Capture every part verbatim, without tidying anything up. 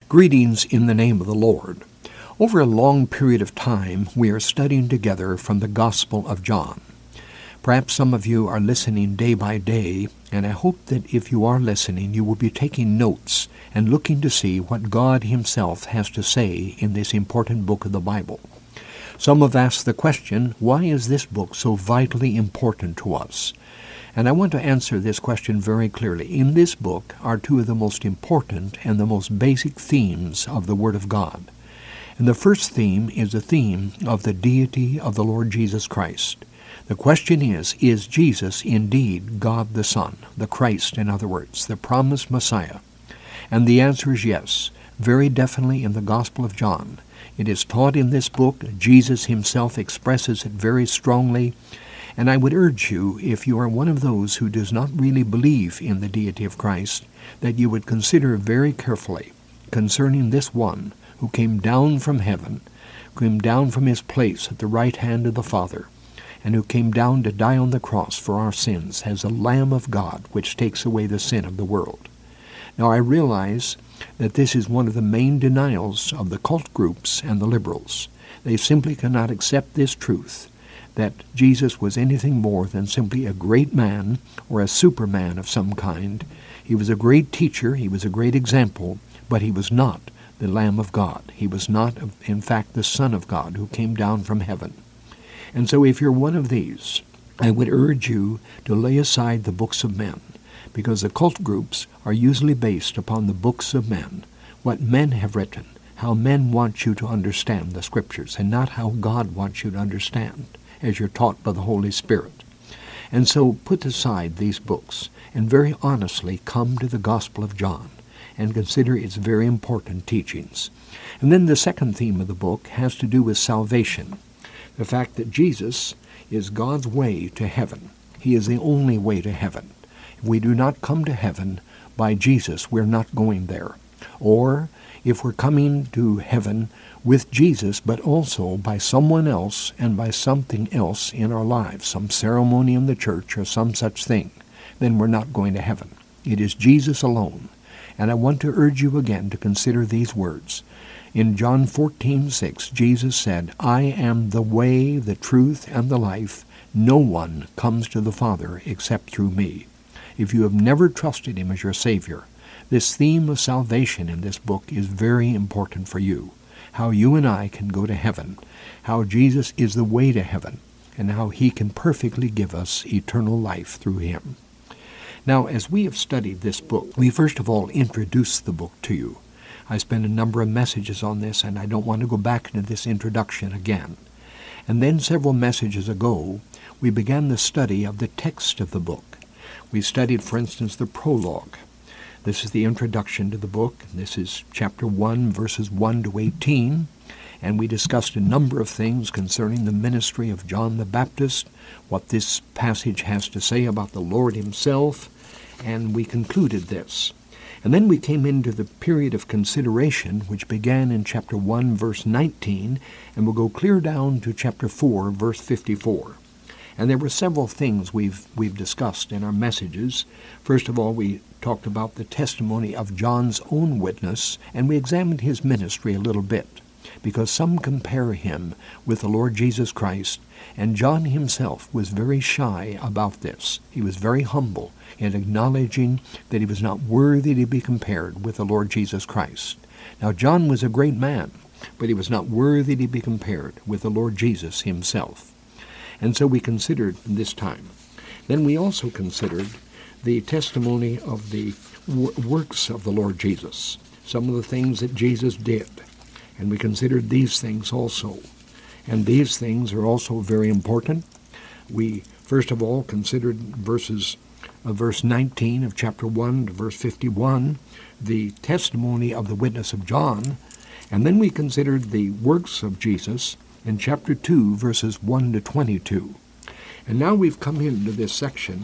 Greetings in the name of the Lord. Over a long period of time, we are studying together from the Gospel of John. Perhaps some of you are listening day by day, and I hope that if you are listening, you will be taking notes and looking to see what God Himself has to say in this important book of the Bible. Some have asked the question, why is this book so vitally important to us? And I want to answer this question very clearly. In this book are two of the most important and the most basic themes of the Word of God. And the first theme is the theme of the deity of the Lord Jesus Christ. The question is, is Jesus indeed God the Son, the Christ, in other words, the promised Messiah? And the answer is yes, very definitely in the Gospel of John. It is taught in this book. Jesus Himself expresses it very strongly. And I would urge you, if you are one of those who does not really believe in the deity of Christ, that you would consider very carefully concerning this one who came down from heaven, came down from His place at the right hand of the Father, and who came down to die on the cross for our sins as the Lamb of God, which takes away the sin of the world. Now I realize that this is one of the main denials of the cult groups and the liberals. They simply cannot accept this truth, that Jesus was anything more than simply a great man or a superman of some kind. He was a great teacher, he was a great example, but he was not the Lamb of God. He was not, in fact, the Son of God who came down from heaven. And so if you're one of these, I would urge you to lay aside the books of men, because the cult groups are usually based upon the books of men, what men have written, how men want you to understand the Scriptures, and not how God wants you to understand, as you're taught by the Holy Spirit. And so put aside these books and very honestly come to the Gospel of John and consider its very important teachings. And then the second theme of the book has to do with salvation, the fact that Jesus is God's way to heaven. He is the only way to heaven. If we do not come to heaven by Jesus, we're not going there. Or if we're coming to heaven with Jesus, but also by someone else and by something else in our lives, some ceremony in the church or some such thing, then we're not going to heaven. It is Jesus alone. And I want to urge you again to consider these words. In John fourteen six, Jesus said, I am the way, the truth, and the life. No one comes to the Father except through me. If you have never trusted Him as your Savior, this theme of salvation in this book is very important for you. How you and I can go to heaven, how Jesus is the way to heaven, and how He can perfectly give us eternal life through Him. Now, as we have studied this book, we first of all introduced the book to you. I spent a number of messages on this, and I don't want to go back into this introduction again. And then several messages ago, we began the study of the text of the book. We studied, for instance, the prologue. This is the introduction to the book. This is chapter one, verses one to eighteen. And we discussed a number of things concerning the ministry of John the Baptist, what this passage has to say about the Lord Himself, and we concluded this. And then we came into the period of consideration, which began in chapter one, verse nineteen, and will go clear down to chapter four, verse fifty-four. And there were several things we've we've discussed in our messages. First of all, we talked about the testimony of John's own witness, and we examined his ministry a little bit, because some compare him with the Lord Jesus Christ, and John himself was very shy about this. He was very humble in acknowledging that he was not worthy to be compared with the Lord Jesus Christ. Now, John was a great man, but he was not worthy to be compared with the Lord Jesus Himself. And so we considered this time. Then we also considered the testimony of the w- works of the Lord Jesus, some of the things that Jesus did. And we considered these things also. And these things are also very important. We, first of all, considered verses, uh, verse nineteen of chapter one to verse fifty-one, the testimony of the witness of John. And then we considered the works of Jesus in chapter two, verses one to twenty-two. And now we've come into this section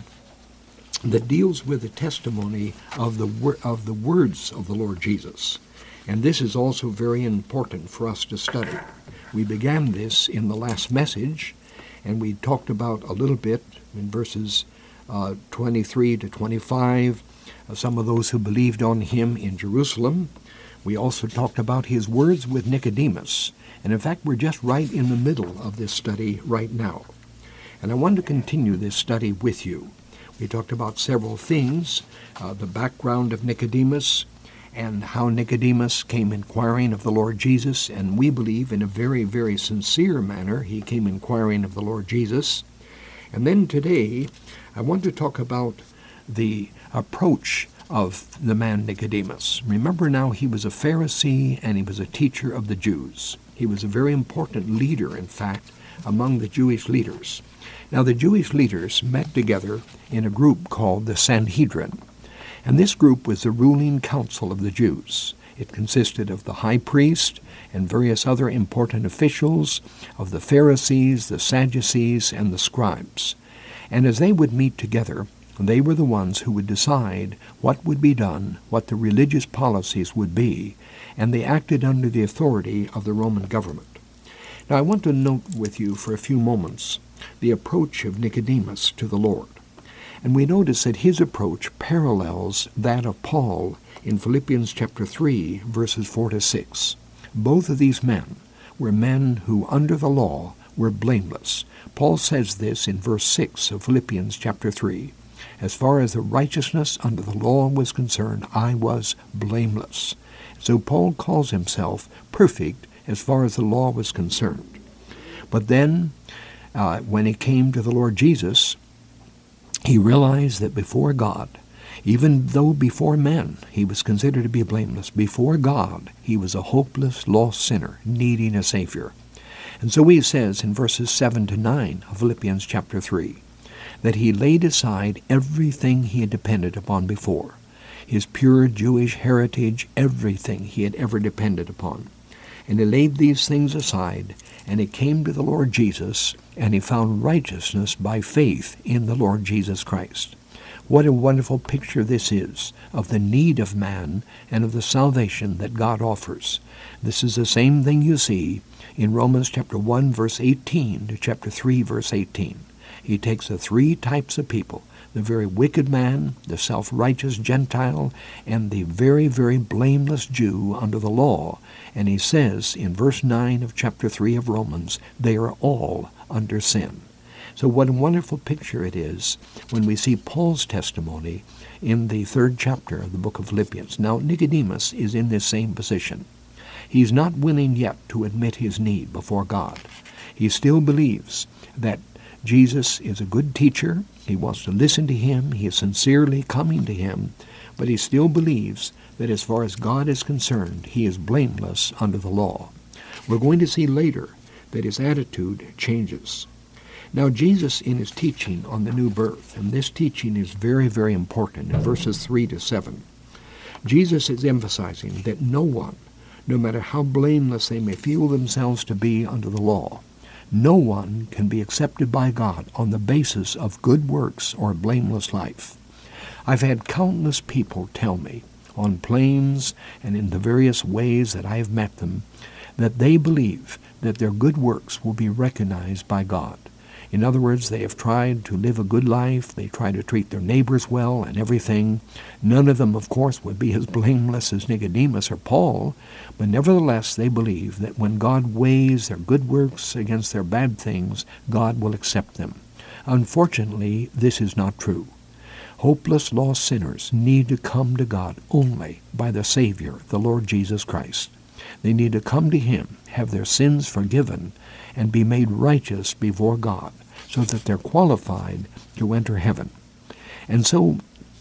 that deals with the testimony of the wor- of the words of the Lord Jesus. And this is also very important for us to study. We began this in the last message, and we talked about a little bit in verses uh, twenty-three to twenty-five, uh, some of those who believed on Him in Jerusalem. We also talked about his words with Nicodemus. And in fact, we're just right in the middle of this study right now. And I want to continue this study with you. We talked about several things, uh, the background of Nicodemus, and how Nicodemus came inquiring of the Lord Jesus, and we believe in a very, very sincere manner he came inquiring of the Lord Jesus. And then today, I want to talk about the approach of the man Nicodemus. Remember now, he was a Pharisee and he was a teacher of the Jews. He was a very important leader, in fact, among the Jewish leaders. Now, the Jewish leaders met together in a group called the Sanhedrin, and this group was the ruling council of the Jews. It consisted of the high priest and various other important officials, of the Pharisees, the Sadducees, and the scribes. And as they would meet together, they were the ones who would decide what would be done, what the religious policies would be, and they acted under the authority of the Roman government. Now, I want to note with you for a few moments the approach of Nicodemus to the Lord. And we notice that his approach parallels that of Paul in Philippians chapter three, verses four to six. Both of these men were men who, under the law, were blameless. Paul says this in verse six of Philippians chapter three. As far as the righteousness under the law was concerned, I was blameless. So Paul calls himself perfect as far as the law was concerned. But then, uh, when it came to the Lord Jesus, he realized that before God, even though before men he was considered to be blameless, before God he was a hopeless, lost sinner needing a Savior. And so he says in verses seven to nine of Philippians chapter three, that he laid aside everything he had depended upon before, his pure Jewish heritage, everything he had ever depended upon. And he laid these things aside, and he came to the Lord Jesus, and he found righteousness by faith in the Lord Jesus Christ. What a wonderful picture this is of the need of man and of the salvation that God offers. This is the same thing you see in Romans chapter one, verse eighteen to chapter three, verse eighteen. He takes the three types of people, the very wicked man, the self-righteous Gentile, and the very, very blameless Jew under the law. And he says in verse nine of chapter three of Romans, they are all under sin. So what a wonderful picture it is when we see Paul's testimony in the third chapter of the book of Philippians. Now, Nicodemus is in this same position. He's not willing yet to admit his need before God. He still believes that Jesus is a good teacher. He wants to listen to him. He is sincerely coming to him. But he still believes that as far as God is concerned, he is blameless under the law. We're going to see later that his attitude changes. Now, Jesus, in his teaching on the new birth, and this teaching is very, very important in verses three to seven, Jesus is emphasizing that no one, no matter how blameless they may feel themselves to be under the law, no one can be accepted by God on the basis of good works or a blameless life. I've had countless people tell me on planes and in the various ways that I have met them that they believe that their good works will be recognized by God. In other words, they have tried to live a good life, they try to treat their neighbors well and everything. None of them, of course, would be as blameless as Nicodemus or Paul, but nevertheless they believe that when God weighs their good works against their bad things, God will accept them. Unfortunately, this is not true. Hopeless, lost sinners need to come to God only by the Savior, the Lord Jesus Christ. They need to come to him, have their sins forgiven, and be made righteous before God, so that they're qualified to enter heaven. And so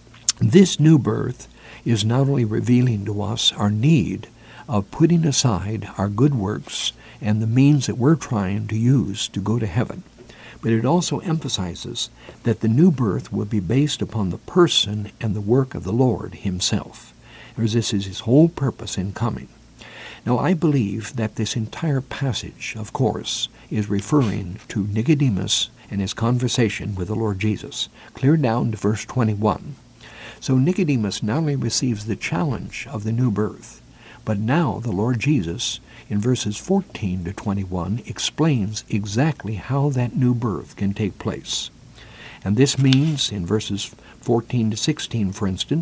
this new birth is not only revealing to us our need of putting aside our good works and the means that we're trying to use to go to heaven, but it also emphasizes that the new birth will be based upon the person and the work of the Lord himself. As this is his whole purpose in coming. Now, I believe that this entire passage, of course, is referring to Nicodemus and his conversation with the Lord Jesus, clear down to verse twenty-one. So Nicodemus not only receives the challenge of the new birth, but now the Lord Jesus, in verses fourteen to twenty-one, explains exactly how that new birth can take place. And this means, in verses fourteen to sixteen, for instance,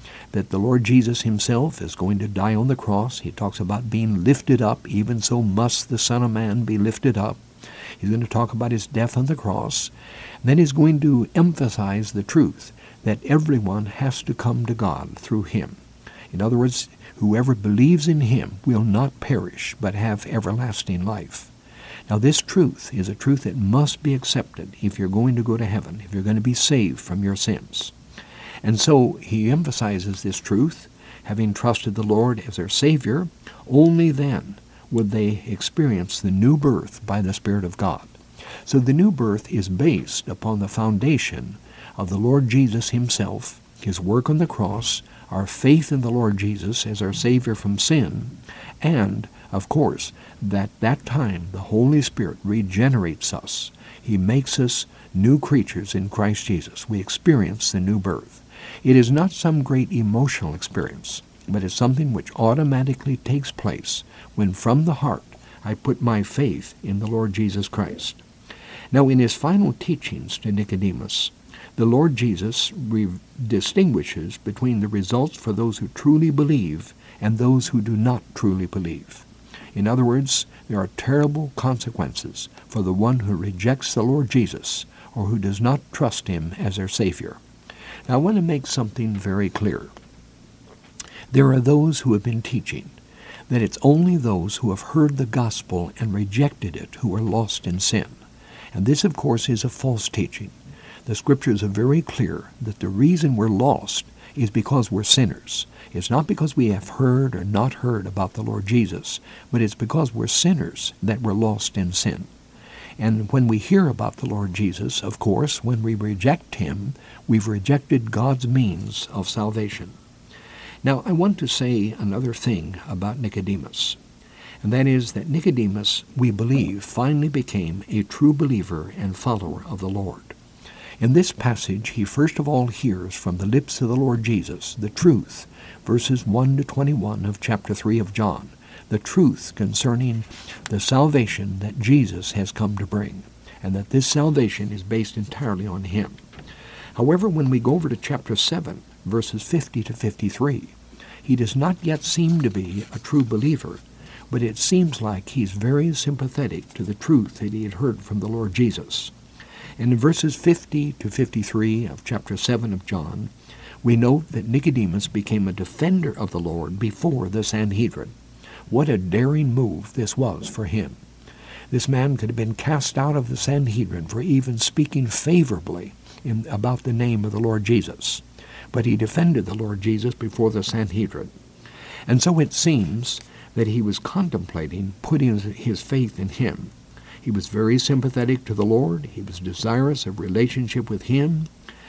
that the Lord Jesus himself is going to die on the cross. He talks about being lifted up, even so must the Son of Man be lifted up. He's going to talk about his death on the cross. Then he's going to emphasize the truth that everyone has to come to God through him. In other words, whoever believes in him will not perish, but have everlasting life. Now this truth is a truth that must be accepted if you're going to go to heaven, if you're going to be saved from your sins. And so he emphasizes this truth, having trusted the Lord as their Savior. Only then would they experience the new birth by the Spirit of God. So the new birth is based upon the foundation of the Lord Jesus himself, his work on the cross, our faith in the Lord Jesus as our Savior from sin, and, of course, that that time the Holy Spirit regenerates us. He makes us new creatures in Christ Jesus. We experience the new birth. It is not some great emotional experience, but it's something which automatically takes place when from the heart I put my faith in the Lord Jesus Christ. Now, in his final teachings to Nicodemus, the Lord Jesus re- distinguishes between the results for those who truly believe and those who do not truly believe. In other words, there are terrible consequences for the one who rejects the Lord Jesus or who does not trust him as their Savior. Now, I want to make something very clear. There are those who have been teaching that it's only those who have heard the gospel and rejected it who are lost in sin. And this, of course, is a false teaching. The Scriptures are very clear that the reason we're lost is because we're sinners. It's not because we have heard or not heard about the Lord Jesus, but it's because we're sinners that we're lost in sin. And when we hear about the Lord Jesus, of course, when we reject him, we've rejected God's means of salvation. Now, I want to say another thing about Nicodemus, and that is that Nicodemus, we believe, finally became a true believer and follower of the Lord. In this passage, he first of all hears from the lips of the Lord Jesus the truth, verses one to twenty-one of chapter three of John, the truth concerning the salvation that Jesus has come to bring, and that this salvation is based entirely on him. However, when we go over to chapter seven, verses fifty to fifty-three, he does not yet seem to be a true believer, but it seems like he's very sympathetic to the truth that he had heard from the Lord Jesus. And in verses fifty to fifty-three of chapter seven of John, we note that Nicodemus became a defender of the Lord before the Sanhedrin. What a daring move this was for him. This man could have been cast out of the Sanhedrin for even speaking favorably in, about the name of the Lord Jesus. But he defended the Lord Jesus before the Sanhedrin. And so it seems that he was contemplating putting his faith in him. He was very sympathetic to the Lord. He was desirous of relationship with him.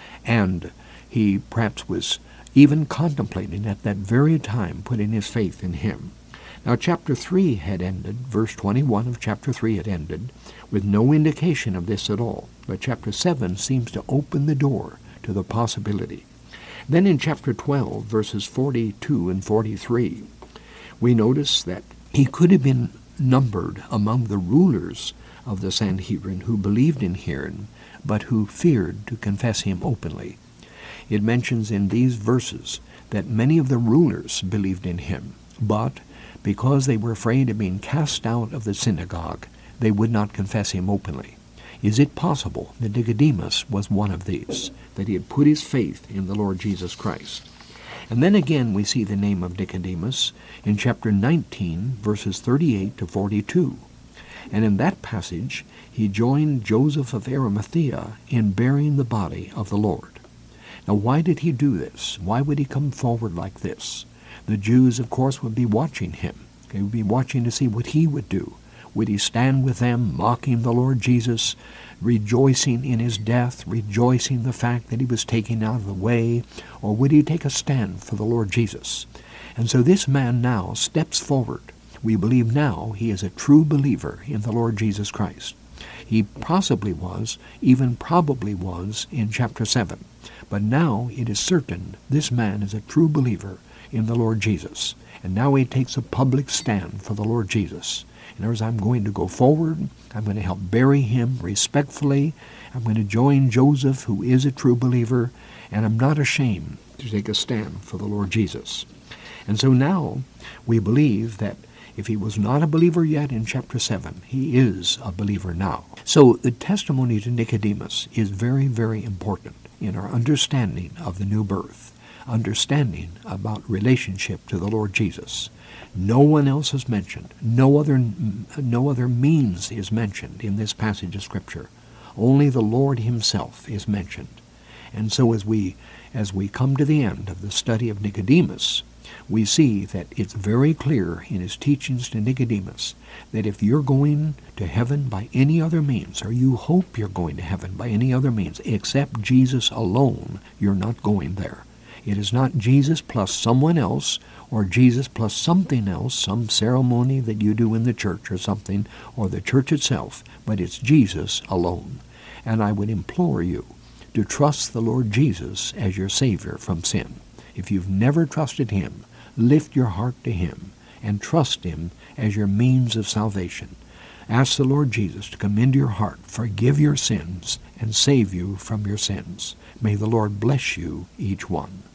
And he perhaps was even contemplating at that very time putting his faith in him. Now, chapter three had ended, verse twenty-one of chapter three had ended, with no indication of this at all. But chapter seven seems to open the door to the possibility. Then in chapter twelve, verses forty-two and forty-three, we notice that he could have been numbered among the rulers of the Sanhedrin who believed in him, but who feared to confess him openly. It mentions in these verses that many of the rulers believed in him, but because they were afraid of being cast out of the synagogue, they would not confess him openly. Is it possible that Nicodemus was one of these, that he had put his faith in the Lord Jesus Christ? And then again we see the name of Nicodemus in chapter nineteen, verses thirty-eight to forty-two. And in that passage, he joined Joseph of Arimathea in burying the body of the Lord. Now, why did he do this? Why would he come forward like this? The Jews, of course, would be watching him. They would be watching to see what he would do. Would he stand with them, mocking the Lord Jesus, rejoicing in his death, rejoicing the fact that he was taken out of the way, or would he take a stand for the Lord Jesus? And so this man now steps forward. We believe now he is a true believer in the Lord Jesus Christ. He possibly was, even probably was, in chapter seven. But now it is certain this man is a true believer in the Lord Jesus. And now he takes a public stand for the Lord Jesus. In other words, I'm going to go forward. I'm going to help bury him respectfully. I'm going to join Joseph, who is a true believer. And I'm not ashamed to take a stand for the Lord Jesus. And so now we believe that if he was not a believer yet in chapter seven, he is a believer now. So the testimony to Nicodemus is very, very important in our understanding of the new birth, understanding about relationship to the Lord Jesus. No one else is mentioned. No other, no other means is mentioned in this passage of Scripture. Only the Lord himself is mentioned. And so as we, as we come to the end of the study of Nicodemus, we see that it's very clear in his teachings to Nicodemus that if you're going to heaven by any other means, or you hope you're going to heaven by any other means, except Jesus alone, you're not going there. It is not Jesus plus someone else, or Jesus plus something else, some ceremony that you do in the church or something, or the church itself, but it's Jesus alone. And I would implore you to trust the Lord Jesus as your Savior from sin. If you've never trusted him, lift your heart to him and trust him as your means of salvation. Ask the Lord Jesus to come into your heart, forgive your sins, and save you from your sins. May the Lord bless you, each one.